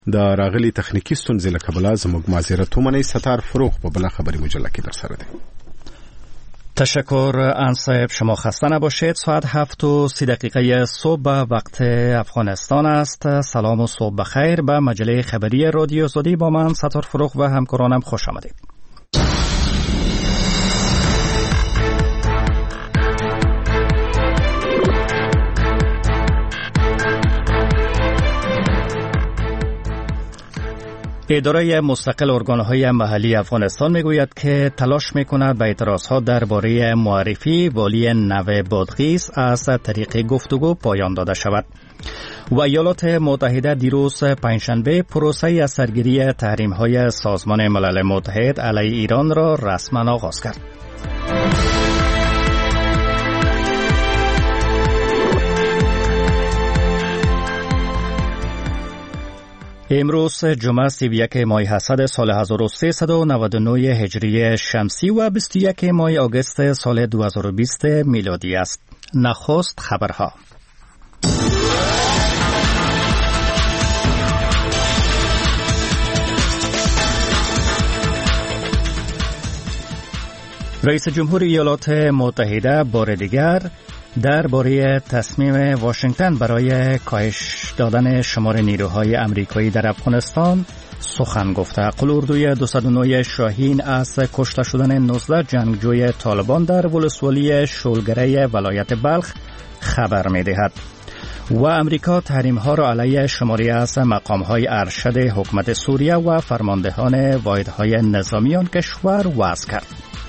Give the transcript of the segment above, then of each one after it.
د راغلي تخنیکی ستونزې له کبله زموږ معذرت ومنئ. ستار فروغ په بله خبری مجله کې در سره دی. تشکر انصیب، شما خسته نباشید. ساعت 7:30 صبح وقت افغانستان است. سلام و صبح بخیر. به مجله خبری رادیو آزادی با من ستار فروغ و همکارانم خوش آمدید. اداره مستقل ارگان‌های محلی افغانستان میگوید که تلاش میکند به اعتراضها درباره معرفی والی نو بادغیس از طریق گفتگو پایان داده شود. و ایالات متحده دیروز پنجشنبه پروسه از سرگیری تحریم‌های سازمان ملل متحد علیه ایران را رسما آغاز کرد. امروز جمعه 31 ماه حسد سال 1399 هجری شمسی و 21 ماه آگوست سال 2020 میلادی است. نخست خبرها. رئیس جمهور ایالات متحده بار دیگر درباره تصمیم واشنگتن برای کاهش دادن شمار نیروهای آمریکایی در افغانستان سخن گفته. قلوردوی 209 شاهین از کشته شدن 19 جنگجوی طالبان در ولسوالی شولگره ولایت بلخ خبر می‌دهد. و امریکا تحریم‌ها را علیه شماری از مقام‌های ارشد حکومت سوریه و فرماندهان واحدهای نظامی آن کشور وضع کرد.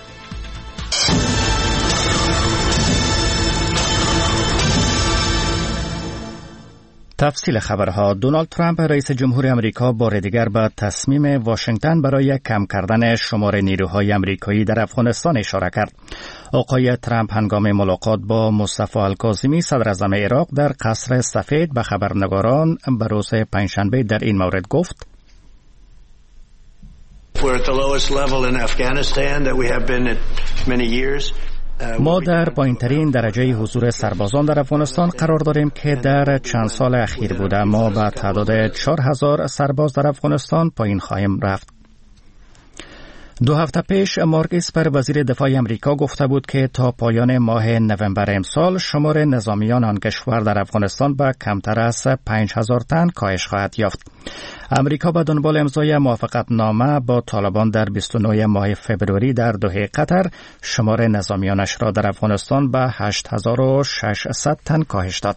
تفصیل خبرها. دونالد ترامپ رئیس جمهور آمریکا بار دیگر به تصمیم واشنگتن برای کم کردن شمار نیروهای آمریکایی در افغانستان اشاره کرد. آقای ترامپ هنگام ملاقات با مصطفی الکاظمی صدر اعظم عراق در قصر سفید به خبرنگاران به روز پنجشنبه در این مورد گفت: ما در پایین‌ترین درجه حضور سربازان در افغانستان قرار داریم که در چند سال اخیر بوده. ما به تعداد 4000 سرباز در افغانستان پایین خواهیم رفت. 2 هفته پیش مارک اسپر وزیر دفاع امریکا گفته بود که تا پایان ماه نوامبر امسال شمار نظامیان آن کشور در افغانستان به کمتر از 5000 تن کاهش خواهد یافت. امریکا به دنبال امضای موافقتنامه با طالبان در 29 ماه فوریه در دوحه قطر شمار نظامیانش را در افغانستان به 8600 تن کاهش داد.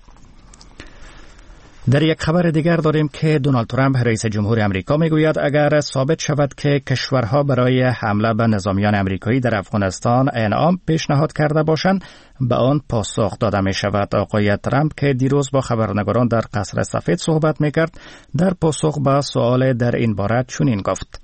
در یک خبر دیگر داریم که دونالد ترامپ رئیس جمهور آمریکا میگوید اگر ثابت شود که کشورها برای حمله به نظامیان آمریکایی در افغانستان انعام پیشنهاد کرده باشند به آن پاسخ داده می شود. آقای ترامپ که دیروز با خبرنگاران در قصر سفید صحبت میکرد در پاسخ به سوال در این باره چنین گفت: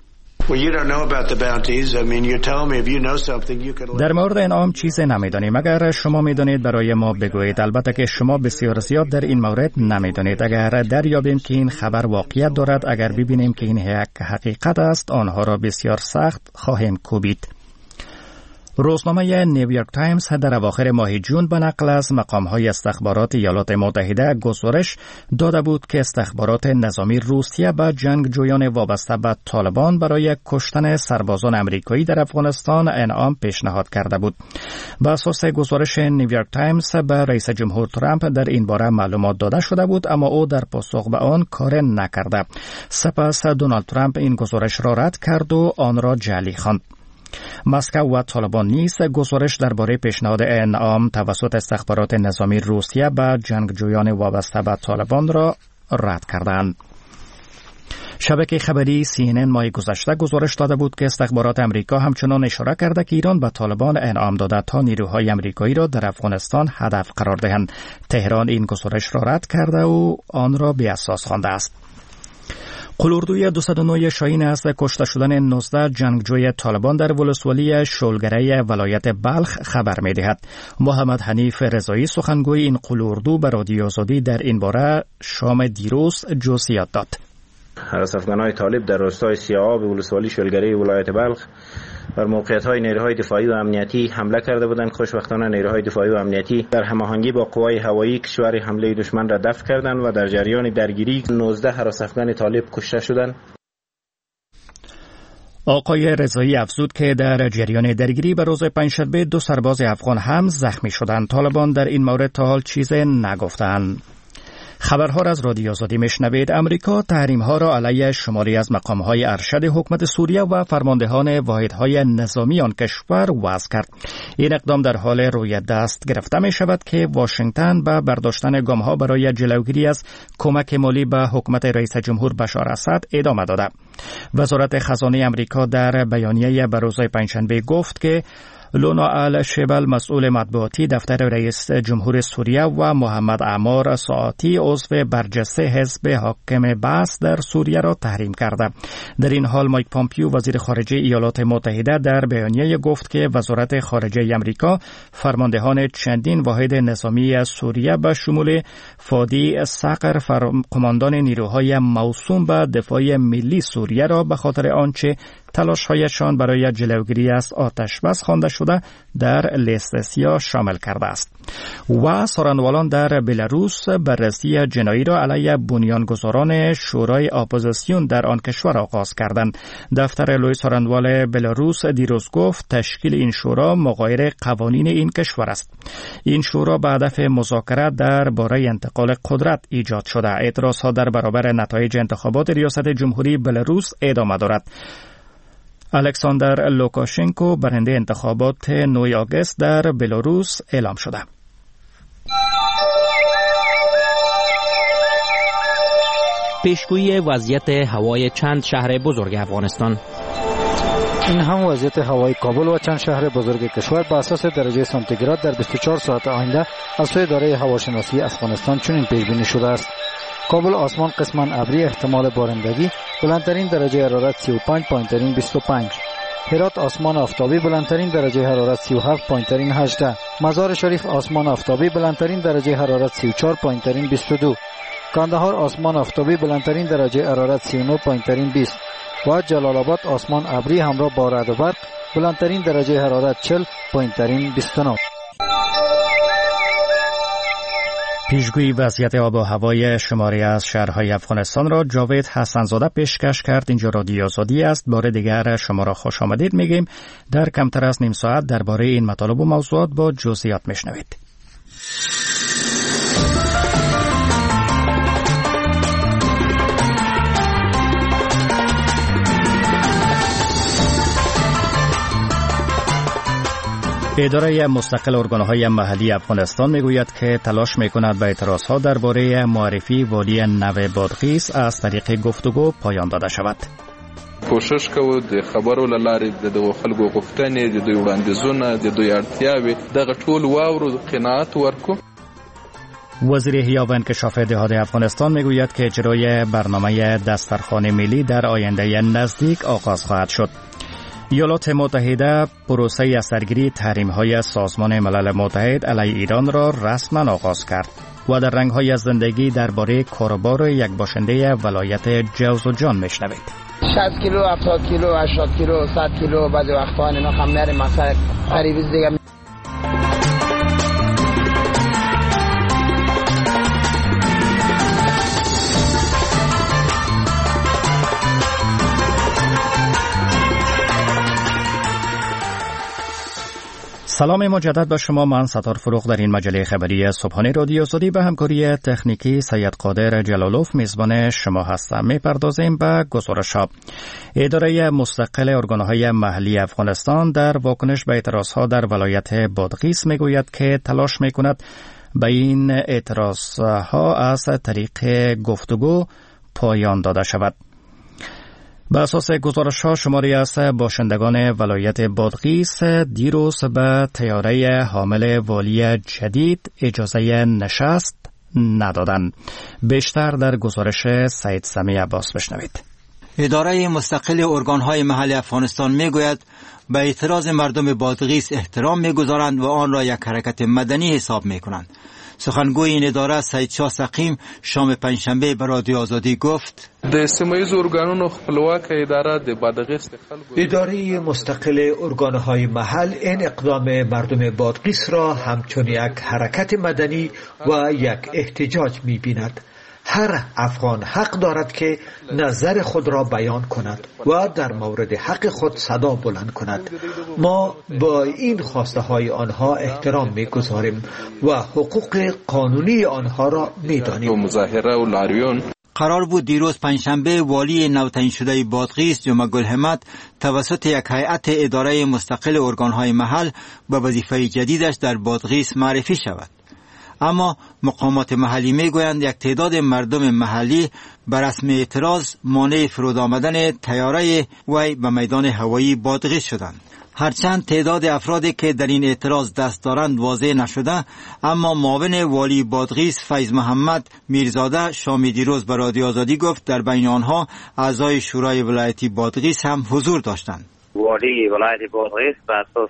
در مورد انعام چیزی نمیدانیم. اگر شما میدانید برای ما بگویید. البته که شما بسیار زیاد در این مورد نمیدانید. اگر دریابیم که این خبر واقعیت دارد، اگر ببینیم که این یک حقیقت است، آنها را بسیار سخت خواهیم کوبید. روزنامه نیویورک تایمز در اواخر ماه جون به نقل از مقام‌های استخبارات ایالات متحده گزارش داده بود که استخبارات نظامی روسیه به جنگجویان وابسته به طالبان برای کشتن سربازان آمریکایی در افغانستان انعام پیشنهاد کرده بود. بر اساس گزارش نیویورک تایمز به رئیس جمهور ترامپ در این باره معلومات داده شده بود، اما او در پاسخ به آن کار نکرده. سپس دونالد ترامپ این گزارش را رد کرد و آن را جعلی خواند. مسکو و طالبان نیز گزارش درباره پیشنهاد انعام توسط استخبارات نظامی روسیه به جنگجویان وابسته به طالبان را رد کردند. شبکه خبری CNN ماه گذشته گزارش داده بود که استخبارات امریکا همچنان اشاره کرده که ایران به طالبان انعام داده تا نیروهای امریکایی را در افغانستان هدف قرار دهند. تهران این گزارش را رد کرده و آن را بی اساس خوانده است. قلوردوی 209 شاهین از کشته شدن 19 جنگجوی طالبان در ولسوالی شولگره ولایت بلخ خبر می‌دهد. محمد حنیف رضایی سخنگوی این قلوردو به رادیو آزادی در این باره شام دیروز جزئیات داد. از افغان‌های طالب در روستای سیااب ولسوالی شولگره ولایت بلخ بر موقعیت‌های نیروهای دفاعی و امنیتی حمله کرده بودند. خوشبختانه نیروهای دفاعی و امنیتی در هماهنگی با قوای هوایی کشور حمله دشمن را دفع کردند و در جریان درگیری 19 هراس افغان طالب کشته شدند. آقای رضایی افزود که در جریان درگیری به روز پنجشنبه 2 سرباز افغان هم زخمی شدند. طالبان در این مورد تا حال چیزی نگفتند. خبرها را از رادیو آزادی میشنوید. امریکا تحریم‌ها را علیه شماری از مقام‌های ارشد حکومت سوریه و فرماندهان واحدهای نظامی آن کشور وضع کرد. این اقدام در حال روی دست گرفته می شود که واشنگتن به برداشتن گام‌ها برای جلوگیری از کمک مالی به حکومت رئیس جمهور بشار اسد ادامه داده. وزارت خزانه امریکا در بیانیه به روز پنجشنبه گفت که لونا الشبل مسئول مطبوعاتی دفتر رئیس جمهور سوریه و محمد عمار ساعتی عضو برجسته حزب حاکم بعث در سوریه را تحریم کرده. در این حال مایک پامپیو وزیر خارجه ایالات متحده در بیانیه گفت که وزارت خارجه امریکا فرماندهان چندین واحد نظامی سوریه به شمول فادی صقر قماندان نیروهای موسوم به دفاع ملی سوریه را به خاطر آنچه تلاش‌هایشان برای جلوگیری از آتش بس خوانده شده در لیست سیاه شامل کرده است. و سارنوالان در بلاروس بررسی جنایی را علیه بنیانگذاران شورای اپوزیسیون در آن کشور آغاز کردند. دفتر لوی سارنوال بلاروس دیروز گفت تشکیل این شورا مغایر قوانین این کشور است. این شورا به هدف مذاکره درباره انتقال قدرت ایجاد شده. اعتراضها در برابر نتایج انتخابات ریاست جمهوری بلاروس ادامه دارد. الکساندر لوکاشنکو برنده انتخابات 9 آگوست در بلاروس اعلام شده. پیشگویی وضعیت هوای چند شهر بزرگ افغانستان. این هم وضعیت هوای کابل و چند شهر بزرگ کشور به اساس درجه سانتیگراد در 24 ساعت آینده از سوی اداره هواشناسی افغانستان چنین پیش بینی شده است. کابل آسمان قسماً ابری احتمال بارندگی، بلندترین درجه حرارت 35، پایینترین 25. هرات آسمان آفتابی، بلندترین درجه حرارت 37، پایینترین 18. مزار شریف آسمان آفتابی، بلندترین درجه حرارت 34، پایینترین 22. کندهار آسمان آفتابی، بلندترین درجه حرارت 39، پایینترین 20. و جلال آباد آسمان ابری همراه با رعد و برق، بلندترین درجه حرارت 40، پایینترین 29. پیشگویی وضعیت آب و هوای شماری از شهرهای افغانستان را جاوید حسنزاده پیشکش کرد. اینجا رادیو آزادی است. بار دیگر شما را خوش آمدید میگیم. در کمتر از نیم ساعت درباره این مطالب و موضوعات با جزئیات میشنوید. اداره مستقل ارگان‌های محلی افغانستان میگوید که تلاش میکند به اعتراضها درباره معرفی والی نو بادغیس از طریق گفتگو پایان داده شود. کوشش کوو د خبرو له لارې د خلکو غوښتنې د دوی وړاندیزونه د دوی اړتیاوې دغه ټول واورو قناعت ورکو. وزیر احیا و انکشاف دهات افغانستان میگوید که اجرای برنامه دسترخوان ملی در آینده نزدیک آغاز خواهد شد. ایالات متحده پروسه از سرگیری تحریم‌های سازمان ملل متحد علیه ایران را رسما آغاز کرد و در رنگ‌های از زندگی درباره کاروبار یک باشنده ولایت جوزجان میشنوید. 60 کیلو، 70 کیلو، 80 کیلو، 100 کیلو، بعضی وقتا اینا هم میره مثلا قریبی دیگه. سلام مجدد به شما. من ستار فروغ در این مجله خبری صبحانه رادیو آزادی به همکاری تکنیکی سید قادر جلالوف میزبان شما هستم. میپردازیم به گزارش‌ها. اداره مستقل ارگان‌های محلی افغانستان در واکنش به اعتراضها در ولایت بادغیس میگوید که تلاش میکند به این اعتراضها از طریق گفتگو پایان داده شود. به اساس گزارش‌ها شماری از باشندگان ولایت بادغیس دیروز به طیاره حامل والی جدید اجازه نشست ندادند. بیشتر در گزارش سید سمی عباس بشنوید. اداره مستقل ارگان‌های محلی افغانستان میگوید به اعتراض مردم بادغیس احترام میگذارند و آن را یک حرکت مدنی حساب میکنند. سخنگوی این اداره سید شاه سقیم شام پنجشنبه به رادیو آزادی گفت: د سیمایي ارگانونو خپلواک اداره د بادغیس اداره مستقل ارگانهای محل این اقدام مردم بادغیس را همچون یک حرکت مدنی و یک احتجاج می‌بیند. هر افغان حق دارد که نظر خود را بیان کند و در مورد حق خود صدا بلند کند. ما با این خواسته های آنها احترام می‌گذاریم و حقوق قانونی آنها را می‌دانیم. مظاهره و لاریون قرار بود دیروز پنجشنبه والی نوتایین شده بادغیس جمعه گل همت توسط یک هیئت اداره مستقل ارگانهای محل به وظیفه جدیدش در بادغیس معرفی شود. اما مقامات محلی میگویند یک تعداد مردم محلی بر رسم اعتراض مانع فرود آمدن طیاره وی به میدان هوایی بادغیس شدند. هرچند تعداد افرادی که در این اعتراض دست دارند واضح نشده، اما معاون والی بادغیس فیض محمد میرزاده شام دیروز به رادیو آزادی گفت در بین آنها اعضای شورای ولایتی بادغیس هم حضور داشتند. والی ولایت بادغیس بر اساس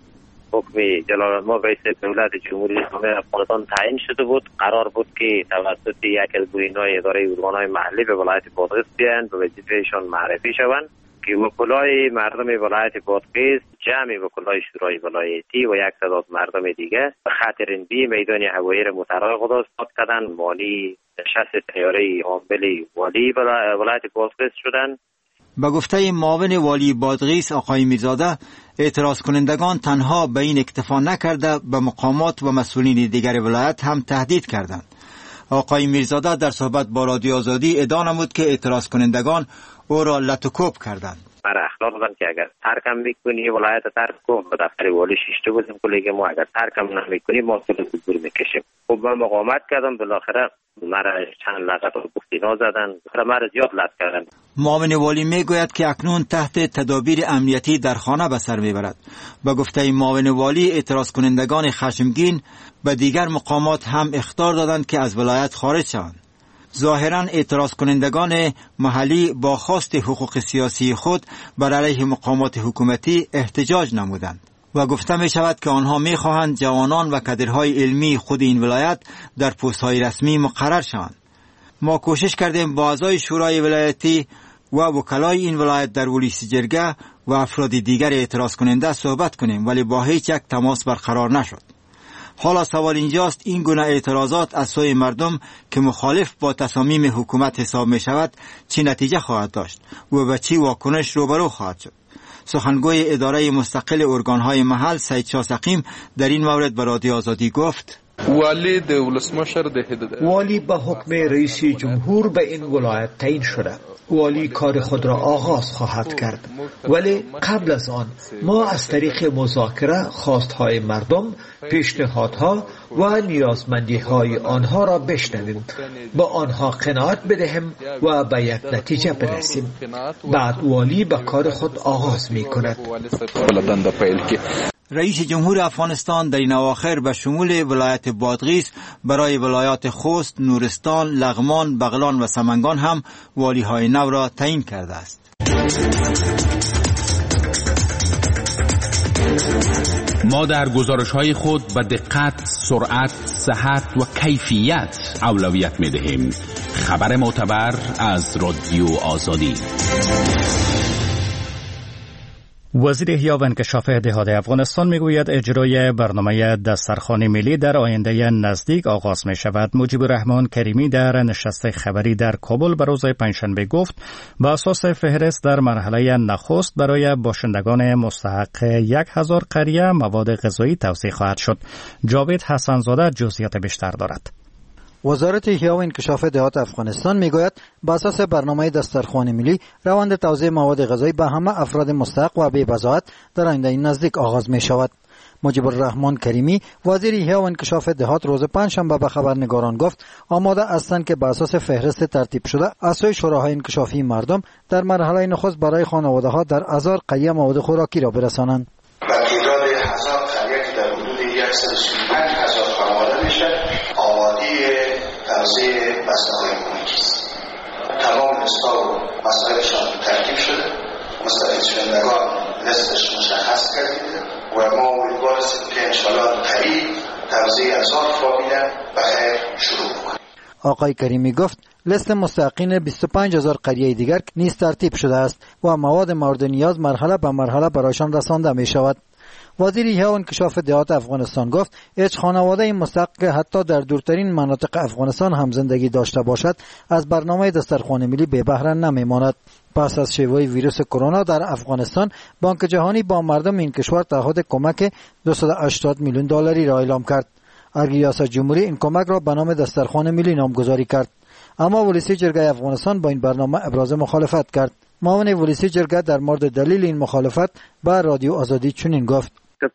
حکم جلال‌الملک رئیس دولت جمهوری اسلامی افغانستان تعیین شده بود. قرار بود که توسط یک از گروه‌های اداره ارگان‌های محلی به ولایت بادغیس بیایند و وظیفه‌شان معرفی شوند که وکلای مردم ولایت بادغیس، جمع وکلای شورای ولایتی و یک تعداد مردم دیگه به خاطر این میدان هوایی را مترای خود آزاد کردند. مانی نشست طیاره حامل والی ولایت بادغیس شدند. با گفته معاون والی بادغیس آقای میرزاده، اعتراض کنندگان تنها به این اکتفا نکرده به مقامات و مسئولین دیگر ولایت هم تهدید کردند. آقای میرزاده در صحبت با رادیو آزادی ادعا نمود که اعتراض کنندگان او را لطوکوب کردند. برای اخلاق دادن که اگر ترکم میکنی ولایت ترک کن، به دفتر والی شیشته بودیم کلیگ ما اگر ترکم نمیکنی ما سلو دور میکشیم. خب من مقاومت کردم، بالاخره مرا چند لغت و گفتینا زدن، مرا زیاد لط کردن. معاون والی میگوید که اکنون تحت تدابیر امنیتی در خانه به سر میبرد. با گفته معاون والی اعتراض کنندگان خشمگین به دیگر مقامات هم اخطار دادند که از ولایت خارج شوند. ظاهراً اعتراض کنندگان محلی با خواست حقوق سیاسی خود بر علیه مقامات حکومتی احتجاج نمودند و گفته می شود که آنها می خواهند جوانان و کادرهای علمی خود این ولایت در پست‌های رسمی مقرر شوند. ما کوشش کردیم با اعضای شورای ولایتی و وکلای این ولایت در ولسی جرگه و افراد دیگر اعتراض کننده صحبت کنیم، ولی با هیچ یک تماس برقرار نشد. حالا سوال اینجاست این گونه اعتراضات از سوی مردم که مخالف با تصامیم حکومت حساب می شود چی نتیجه خواهد داشت و به چی واکنش روبرو خواهد شد؟ سخنگوی اداره مستقل ارگانهای محل سید شاه سقیم در این مورد به رادیو آزادی گفت: والی به حکم رئیس جمهور به این ولایت تعیین شده. والی کار خود را آغاز خواهد کرد، ولی قبل از آن ما از طریق مذاکره خواستهای مردم، پیشنهادها و نیازمندیهای آنها را بشنویم، با آنها قناعت بدهیم و به یک نتیجه برسیم. بعد والی به کار خود آغاز می کند. رئیس جمهور افغانستان در این اواخر به شمول ولایت بادغیس برای ولایات خوست، نورستان، لغمان، بغلان و سمنگان هم والیهای نو را تعیین کرده است. ما در گزارش‌های خود به دقت، سرعت، صحت و کیفیت اولویت می‌دهیم. خبر معتبر از رادیو آزادی. وزیر احیا و انکشاف دهات افغانستان میگوید اجرای برنامه دسترخوان ملی در آینده نزدیک آغاز می شود. مجیب الرحمان کریمی در نشست خبری در کابل به روز پنجشنبه گفت با اساس فهرست در مرحله نخست برای باشندگان مستحق 1000 قریه مواد غذایی توزیع خواهد شد. جاوید حسنزاده جزئیات بیشتر دارد. وزارت احیا و انکشاف دهات افغانستان میگوید با اساس برنامه دسترخوان ملی روند توزیع مواد غذایی به همه افراد مستحق و بی بضاعت در آینده نزدیک آغاز می شود. مجیب الرحمان کریمی وزیر احیا و انکشاف دهات روز پنجشنبه به خبرنگاران گفت آماده هستند که با اساس فهرست ترتیب شده از سوی شوراهای انکشافی مردم در مرحله نخست برای خانواده‌ها در 1000 قریه مواد خوراکی را برسانند. تعداد 1000 قریه که در حدود 135,000 خانواده میشه آماده توزیع بسته‌های خوراکی است. تمام لیست‌ها و مسائلشان ترتیب شده، مستفید شدگان لیستش مشخص کردیم و ما امیدوار هستیم که انشاءالله قریب توزیع 1000 فامیل به خیر شروع بکنیم. آقای کریمی گفت لیست مستحقین 25000 قریه دیگر نیز ترتیب شده است و مواد مورد نیاز مرحله به مرحله برایشان رسانده می شود. وزیر احیا و انکشاف دهات افغانستان گفت هیچ خانواده مستحق که حتی در دورترین مناطق افغانستان هم زندگی داشته باشد از برنامه دسترخوان ملی بی بهره نمیماند. پس از شیوع ویروس کرونا در افغانستان، بانک جهانی با مردم این کشور تعهد کمک 280 میلیون دلاری را اعلام کرد. ریاست جمهوری این کمک را به نام دسترخوان ملی نامگذاری کرد، اما ولسی جرگه افغانستان با این برنامه ابراز مخالفت کرد. معاون ولسی جرگه در مورد دلیل این مخالفت به رادیو آزادی چنین گفت: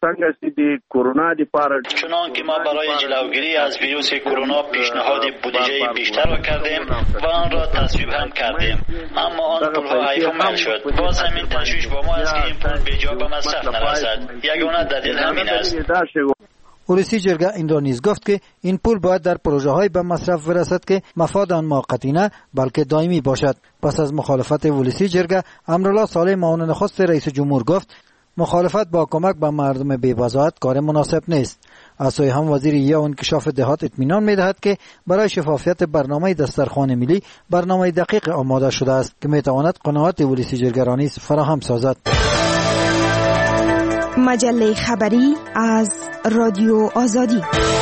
چنان که ما برای جلوگیری از ویروس کرونا پیشنهاد بودجه بیشتر را کردیم و آن را تصویب هم کردیم، اما آن پولها حیف عمل شد. باز همین تشویش با ما است که این پول بیجا به مصرف نرسد. یگانه دلیل همین است. ولسی جرگه این را نیز گفت که این پول باید در پروژه های به مصرف برسد که مفاد آن موقتی نه بلکه دائمی باشد. پس از مخالفت ولسی جرگه، امرالله صالح معاون نخست رئیس جمهور گفت مخالفت با کمک به مردم بی‌وضاحت کار مناسب نیست. از سوی هم وزیر احیا و انکشاف دهات اطمینان می‌دهد که برای شفافیت برنامه دسترخوان ملی برنامه دقیق آماده شده است که می‌تواند قناعت ولسی جرگه را نیز فراهم سازد. مجله خبری از رادیو آزادی.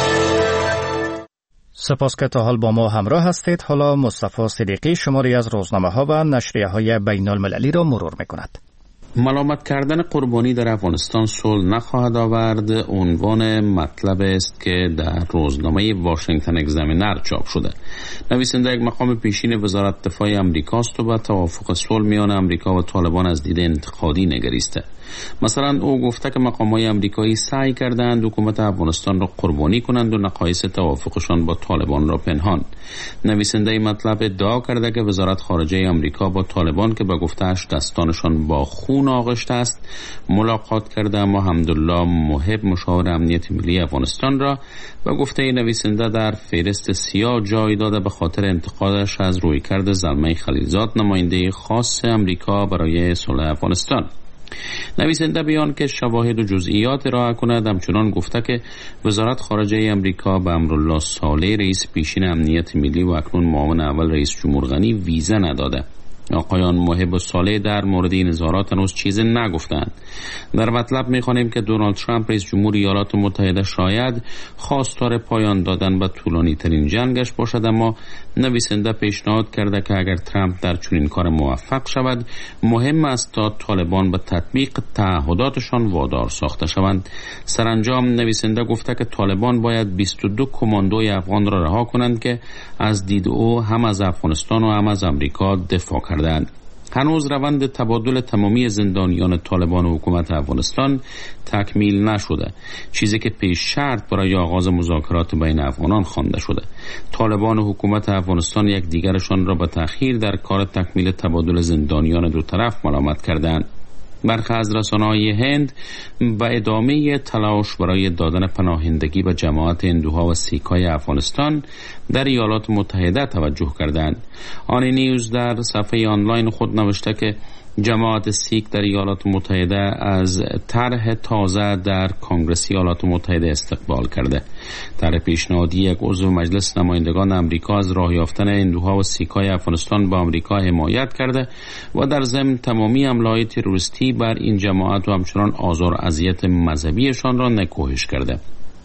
سپاس که تا حال با ما همراه هستید. حالا مصطفی صدیقی شماری از روزنامه‌ها و نشریه‌های بین‌المللی را مرور می‌کند. ملامت کردن قربانی در افغانستان صلح نخواهد آورد عنوان مطلب است که در روزنامه واشنگتن اگزامینر چاپ شده. نویسنده یک مقام پیشین وزارت دفاع امریکاست و به توافق صلح میان امریکا و طالبان از دید انتقادی نگریسته. مثلا او گفته که مقام‌های امریکایی سعی کردند حکومت افغانستان را قربانی کنند و نقایص توافقشان با طالبان را پنهان. نویسنده مطلب ادعا کرده که وزارت خارجه امریکا با طالبان که به گفته‌اش دستانشان با خون آغشته است ملاقات کرده، اما حمدالله محب مشاور امنیت ملی افغانستان را به گفته نویسنده در فهرست سیاه جای داده به خاطر انتقادش از رویکرد زلمه خلیلزاد، نماینده خاص امریکا برای صلح افغانستان. نویسنده بیان که شواهد و جزئیات ارائه کند همچنان گفته که وزارت خارجه امریکا به امرالله صالح رئیس پیشین امنیت ملی و اکنون معاون اول رئیس جمهور غنی ویزا نداده. آقایان محب و صالح در مورد این اظهارات هنوز چیزی نگفتند. در مطلب می‌خوانیم که دونالد ترامپ رئیس جمهور ایالات متحده شاید خواستار پایان دادن به طولانی‌ترین جنگش باشد، اما نویسنده پیشنهاد کرده که اگر ترامپ در چنین کار موفق شود مهم است تا طالبان به تطبیق تعهداتشان وادار ساخته شوند. سرانجام نویسنده گفته که طالبان باید 22 کماندوی افغان را رها کنند که از دید او هم از افغانستان و هم از امریکا دفاع کردند. هنوز روند تبادل تمامی زندانیان طالبان و حکومت افغانستان تکمیل نشده، چیزی که پیش شرط برای آغاز مذاکرات بین افغانان خوانده شده. طالبان و حکومت افغانستان یکدیگرشان را به تأخیر در کار تکمیل تبادل زندانیان دو طرف ملامت کردند. برخی از رسانه‌های هند به ادامه تلاش برای دادن پناهندگی به جماعت هندوها و سیک‌های افغانستان در ایالات متحده توجه کردند. آن نیوز در صفحه آنلاین خود نوشته که جماعت سیک در ایالات متحده از طرح تازه در کنگره ایالات متحده استقبال کرده. طرح پیشنهادی یک عضو مجلس نمایندگان امریکا از راه یافتن هندوها و سیک‌های افغانستان با امریکا حمایت کرده و در ضمن تمامی حمله‌های تروریستی بر این جماعت و همچنان آزار و اذیت مذهبیشان را نکوهش کرده.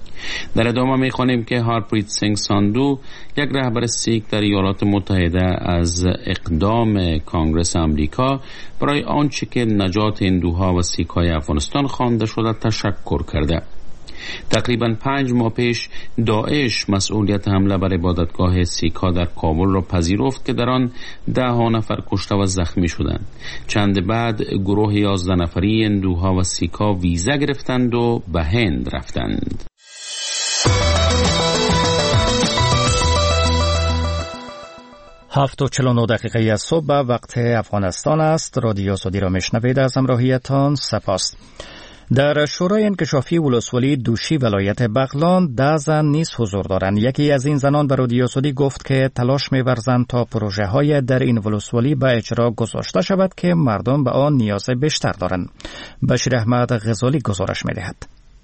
در ادامه می‌خوانیم که هارپریت سینگ ساندو، یک رهبر سیک در ایالات متحده، از اقدام کانگرس امریکا برای آنچه که نجات هندوها و سیک‌های افغانستان خوانده شده تشکر کرده. تقریباً 5 ماه پیش داعش مسئولیت حمله بر عبادتگاه سیک‌ها در کابل را پذیرفت که در آن 10 نفر کشته و زخمی شدند. چند بعد گروه 11 نفری هندوها و سیک‌ها ویزا گرفتند و به هند رفتند. 7:49 از صبح وقت افغانستان است. رادیو آزادی را میشنوید. از همراهیتان سپاس. در شورای انکشافی ولسوالی دوشی ولایت بغلان 10 زن نیز حضور دارند. یکی از این زنان به رادیو آزادی گفت که تلاش می‌ورزند تا پروژه های در این ولسوالی به اجرا گذاشته شود که مردم به آن نیاز بیشتر دارند. بشیر احمد غزالی گزارش می‌دهد.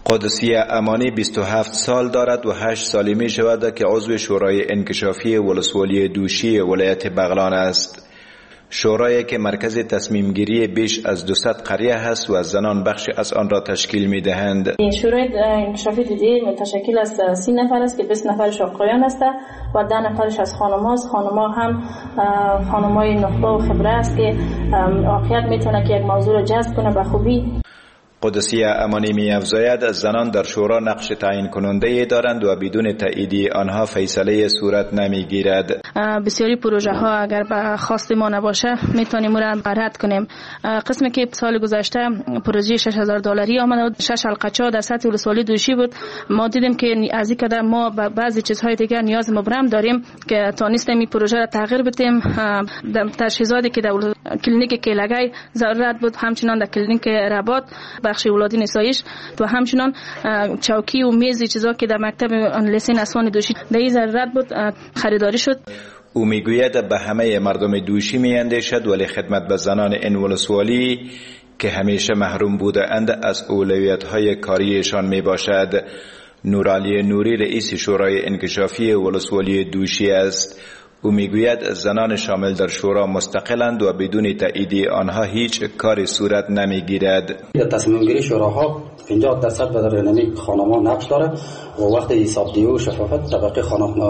قدسیه امانی 27 سال دارد و 8 سالی می شود که عضو شورای انکشافی ولسوالی دوشی ولایت بغلان است. شورایی که مرکز تصمیم گیری بیش از 200 قریه هست و زنان بخشی از آن را تشکیل می دهند. شورای انکشافی دوشی متشکل از 30 نفر است که 20 نفرش آقایان است و 10 نفرش از خانم هاست. خانم ها هم خانم های نخبه و خبره است که واقعیت می تونه که یک موضوع را جذب کنه به خوبی. قدسیه امانی می افزاید از زنان در شورا نقش تعیین کننده دارند و بدون تایید آنها فیصله صورت نمی گیرد. بسیاری پروژه ها اگر به خواست ما نباشه میتونیم اون را رد کنیم. قسمی که سال گذشته پروژه $6,000 آمد و 6 حلقه در سطح ولسوالی دوشی بود. ما دیدیم که از این قدر ما به بعضی چیزهای دیگر نیاز مبرم داریم که تونستیم این پروژه را تغییر بدیم. تجهیزاتی که در کلینیک کیلگای ضرورت بود همچنان در کلینیک رباط بخش اولادی نساییش و همچنان چوکی و میز چیزا که در مکتب لیسین اسوان دوشی در این ضرورت بود خریداری شد. او میگوید به همه مردم دوشی میاندیشد ولی خدمت به زنان این ولسوالی که همیشه محروم بوده اند از اولویت‌های کاریشان میباشد. نورعلی نوری رئیس شورای انکشافی ولسوالی دوشی است. او میگوید زنان شامل در شورا مستقلند و بدون تایید آنها هیچ کاری صورت نمیگیرد. تصمیم گیری شوراها 50% به رهنمایی خانم‌ها نقش داره و وقت حسابدهی و شفافیت طبقه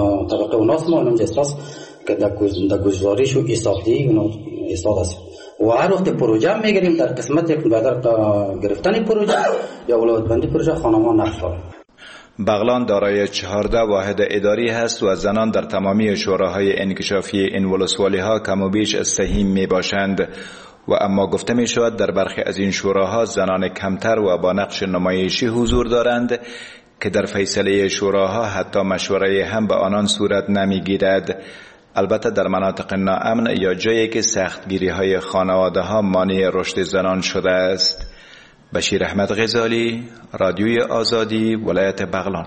اوناس ما نمیشه اساس که در گزارش و حسابدهی اون استاد است. و هر وقت پروژه میگیریم در قسمت یک بعد گرفتن پروژه یا اولویت‌بندی پروژه خانم‌ها نقش داره. بغلان دارای 14 واحد اداری هست و زنان در تمامی شوراهای انکشافی این ولسوالی ها کم و بیش سهیم می باشند و اما گفته می شود در برخی از این شوراها زنان کمتر و با نقش نمایشی حضور دارند که در فیصله شوراها حتی مشوره هم به آنان صورت نمی گیرد. البته در مناطق ناامن یا جایی که سختگیری های خانواده ها مانع رشد زنان شده است. بشیر احمد غزالی، رادیوی آزادی، ولایت بغلان.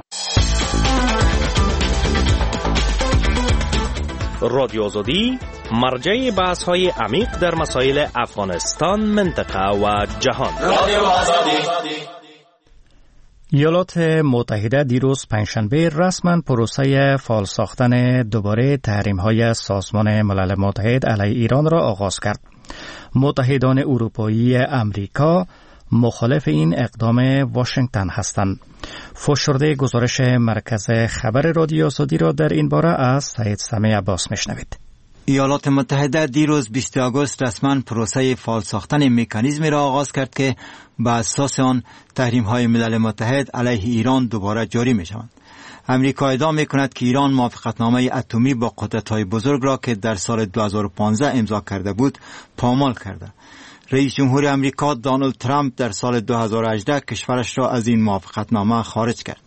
رادیو آزادی مرجع بحث های عمیق در مسائل افغانستان، منطقه و جهان. رادیو آزادی. ایالات متحده دیروز پنجشنبه رسما پروسه فعال ساختن دوباره تحریم‌های سازمان ملل متحد علیه ایران را آغاز کرد. متحدان اروپایی امریکا مخالف این اقدام واشنگتن هستند. فشرده گزارش مرکز خبر رادیو آزادی را در این باره از سید سمیع عباس میشنوید. ایالات متحده دیروز 20 آگوست رسما پروسه فعال ساختن مکانیزمی را آغاز کرد که بر اساس آن تحریم‌های ملل متحد علیه ایران دوباره جاری می‌شوند. امریکا ادعا می‌کند که ایران موافقتنامه اتمی با قدرت‌های بزرگ را که در سال 2015 امضا کرده بود پامال کرده. رئیس جمهور امریکا دونالد ترامپ در سال 2018 کشورش را از این موافقتنامه خارج کرد.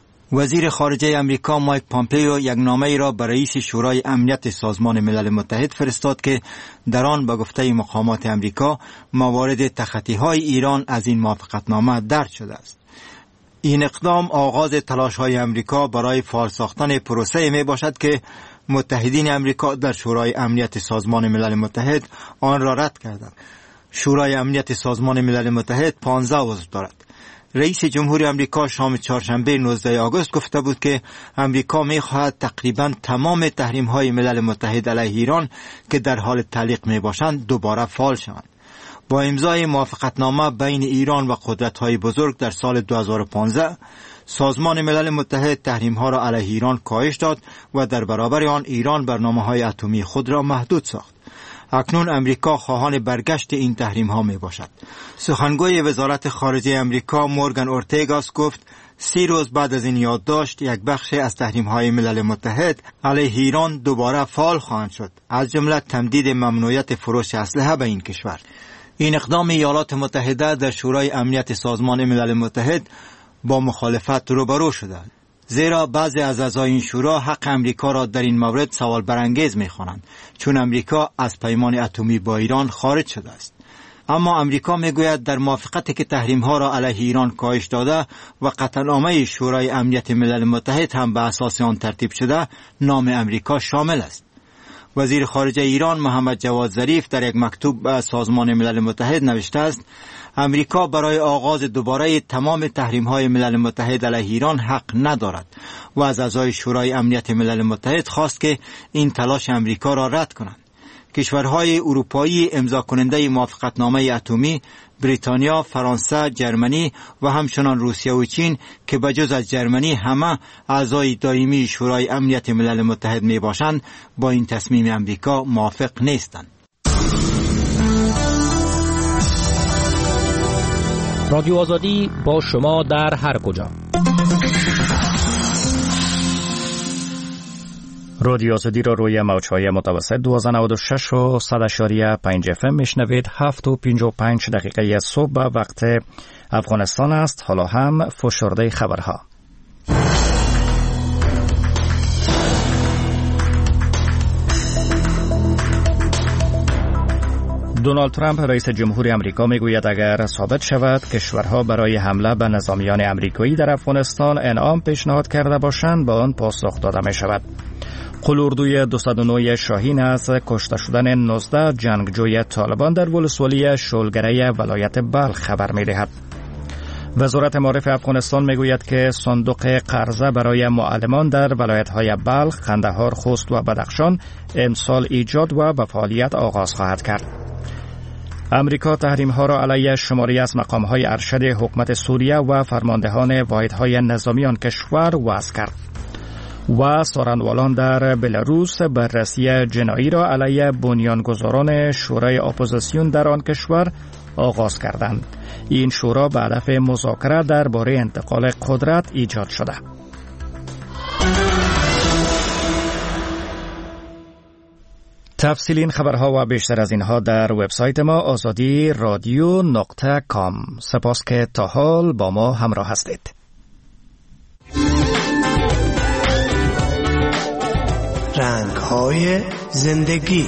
وزیر خارجه امریکا مایک پامپیو یک نامه را به رئیس شورای امنیت سازمان ملل متحد فرستاد که در آن به گفته مقامات امریکا موارد تخطی‌های ایران از این موافقتنامه درج شده است. این اقدام آغاز تلاش‌های امریکا برای فعال ساختن پروسه می باشد که متحدین امریکا در شورای امنیت سازمان ملل متحد آن را رد کردند. شورای امنیت سازمان ملل متحد 15 عضو دارد. رئیس جمهور امریکا شام چهارشنبه 19 آگوست گفته بود که امریکا می‌خواهد تقریباً تمام تحریم‌های ملل متحد علیه ایران که در حال تعلیق می‌باشند دوباره فعال شوند. با امضای موافقتنامه بین ایران و قدرت‌های بزرگ در سال 2015 سازمان ملل متحد تحریم‌ها را علیه ایران کاهش داد و در برابر آن ایران برنامه‌های اتمی خود را محدود ساخت. اکنون امریکا خواهان برگشت این تحریم ها می باشد. سخنگوی وزارت خارجه امریکا مورگان اورتگاس گفت 30 روز بعد از این یادداشت یک بخش از تحریم های ملل متحد علیه ایران دوباره فعال خواهند شد، از جمله تمدید ممنوعیت فروش اسلحه به این کشور. این اقدام ایالات متحده در شورای امنیت سازمان ملل متحد با مخالفت روبرو شده، زیرا بعضی از اعضای این شورا حق امریکا را در این مورد سوال برانگیز می‌خوانند، چون امریکا از پیمان اتمی با ایران خارج شده است. اما امریکا میگوید در موافقتی که تحریم‌ها را علیه ایران کاهش داده و قطعنامه شورای امنیت ملل متحد هم به اساس آن ترتیب شده، نام امریکا شامل است. وزیر خارجه ایران محمد جواد ظریف در یک مکتوب به سازمان ملل متحد نوشته است امریکا برای آغاز دوباره تمام تحریم‌های ملل متحد علیه ایران حق ندارد و از اعضای شورای امنیت ملل متحد خواست که این تلاش امریکا را رد کنند. کشورهای اروپایی امضا کننده موافقتنامه اتمی بریتانیا، فرانسه، جرمنی و همچنان روسیه و چین که بجز از جرمنی همه اعضای دائمی شورای امنیت ملل متحد می باشند با این تصمیم امریکا موافق نیستند. رادیو آزادی با شما در هر کجا. رادیو آزادی را روی موج‌های متوسط 1296 و 100.5 FM میشنوید. 7:55 دقیقه صبح وقت افغانستان است. حالا هم فشرده خبرها. دونالد ترامپ رئیس جمهور آمریکا میگوید اگر ثابت شود کشورها برای حمله به نظامیان آمریکایی در افغانستان انعام پیشنهاد کرده باشند به آن پاسخ داده می شود. قلوردوی 209 شاهین از کشته شدن 19 جنگجوی طالبان در ولسوالی شولگره ولایت بلخ خبر می دهد. وزارت معارف افغانستان می گوید که صندوق قرضه برای معلمان در ولایت‌های بلخ، قندهار، خوست و بدخشان امسال ایجاد و به فعالیت آغاز خواهد کرد. امریکا تحریم‌ها را علیه شماری از مقام‌های ارشد حکومت سوریه و فرماندهان واحدهای نظامی آن کشور وضع کرد. و سارنوالان در بلاروس بررسی جنایی را علیه بنیانگذاران شورای اپوزیسیون در آن کشور آغاز کردند. این شورا به هدف مذاکره درباره انتقال قدرت ایجاد شده. تفصیل این خبرها و بیشتر از اینها در وبسایت ما azadi.radio.com. سپاس که تا حال با ما همراه هستید. رنگ‌های زندگی.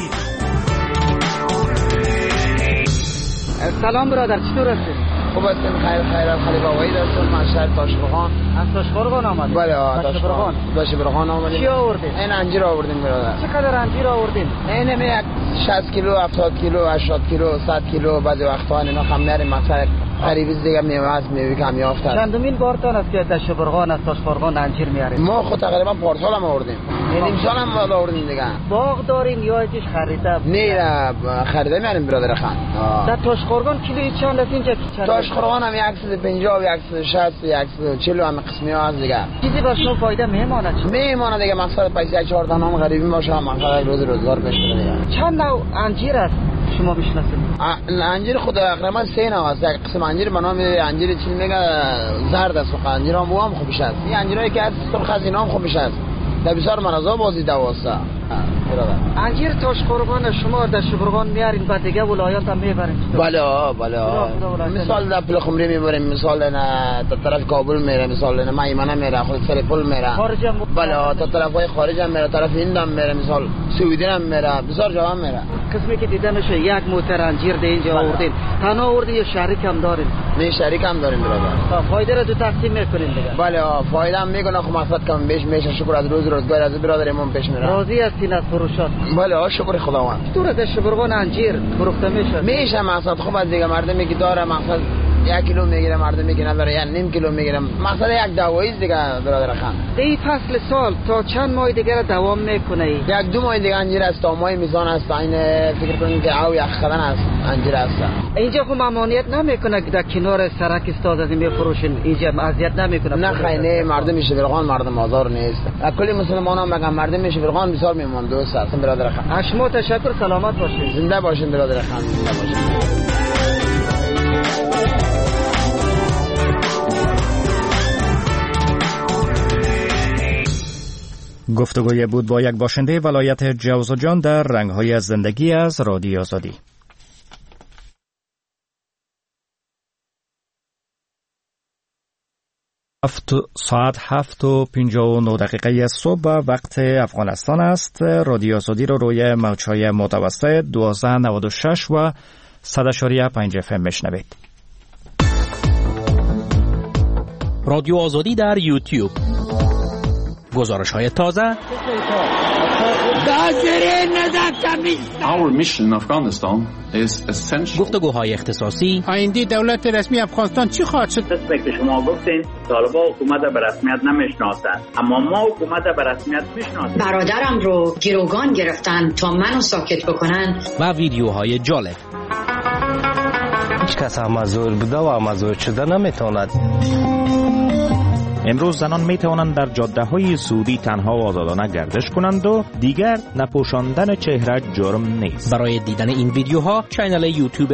سلام برادر، چطور هستی؟ خوب هستیم، خیر خالی بابایی داشتم. من شهر تاشقرغان. از تاشقرغان آمدید؟ بله تاشقرغان آمدیم. چی آوردید؟ این انجیر آوردیم برادر. چقدر انجیر آوردین؟ این 60 کیلو، 70 کیلو، 80 کیلو، 100 کیلو، بعضی وقتا اینا هم میاریم. مثلا قریبی دیگه میوه از میوه کم یافته. چندمین بارتان است که تاشقرغان از تاشقرغان انجیر میارید؟ ما خود تقریبا پارسال هم آوردیم. این سال هم آوردیم دیگه. باغ دارین یا چیز خریده؟ نه خریده میاریم برادر خان. در تاشقرغان کیلویی چند است اینجا؟ تاشقرغان هم 150 و 160 و 140 هم قسمی ها هست دیگه. چیزی بر شما فایده میمونه؟ میمونه دیگه. مقصد پیسه 4 تا هم غریبی باشه، مقصد روزگار بشه دیگه. چند نوع انجیر است شما میشناسید؟ انجیر خود تقریبا 3 نوع است. یک قسم انجیر به نام انجیر چی میگه زرد است. انجیر هم بو هم خوبش است. این انجیرایی که از سرخ از اینا هم خوبش است. در بسیار منازع بازی دواسته. انجیر تاشقرغان شما در شبرغان میارین بعد دیگه ولایات هم میبرین؟ بله مثال در پلخمری میبریم، مثال تا طرف کابل میره، مثال میمنه میره، خود سرپل میره. خارج هم بله تا طرفای خارج هم میره، طرف هند هم میره، مثال سعودی هم میره، بسیار جا هم میره. قسمی که دیده میشه یک موتر انجیر ده اینجا آوردین، تنها آوردین یا شریک هم دارین؟ نه شریک هم داریم برادر. فایده را دو تقسیم میکنین دیگه؟ بله فایده هم میکنه. خب مقصد کم بیش میشه. شکر از روزگار از برادرمون پیش میره. راضی هستین از فروشات؟ بله شکر خداوند. چطور از شبرغان انجیر فروخته میشه مقصد خوب از دیگه. مردمی که داره مقصد 1 کیلو میگیره، مردمی که نداره یا نیم کیلو میگیره. مقصد یک دوایی دیگه برادر خان. این فصل سال تا چند ماه دیگه دوام میکنه؟ 1-2 ماه دیگه انجیر است. تا ماه میزان است. این فکر کنید که او یک خدن است انجیر است. اینجا خب ممانعت نمیکنه که در کنار سرک استاد از میفروشین؟ اینجا اذیت نمیکنه؟ نه خیلی مردم شبرغان مردم آزار نیست. کلی مسلمانان میگن مردم شبرغان بسیار میمون دوست هستن برادر خان. اشما تشکر، سلامت باشید. زنده باشین برادر خان، زنده باشین. گفتگوی بود با یک باشنده ولایت جوزجان در رنگ‌های زندگی از رادیو آزادی. ساعت 7:59 دقیقه صبح وقت افغانستان است. رادیو آزادی رو روی موج‌های متوسط 1296 و 100.5 FM میشنوید. رادیو آزادی در یوتیوب. گزارش‌های تازه، گفتگوهای اختصاصی. آینده دولت رسمی افغانستان چی خواهد شد؟ قسمی که شما گفتین طالبان حکومت به رسمیت نمیشناسند، اما ما حکومت به رسمیت میشناسیم. برادرم رو گروگان گرفتن تا منو ساکت بکنن. و ویدیوهای جالب. هیچ کس مزور بوده و مزور شده نمیتواند. امروز زنان می توانند در جاده های سعودی تنها و آزادانه گردش کنند و دیگر نپوشاندن چهره جرم نیست. برای دیدن این ویدیوها کانال یوتیوب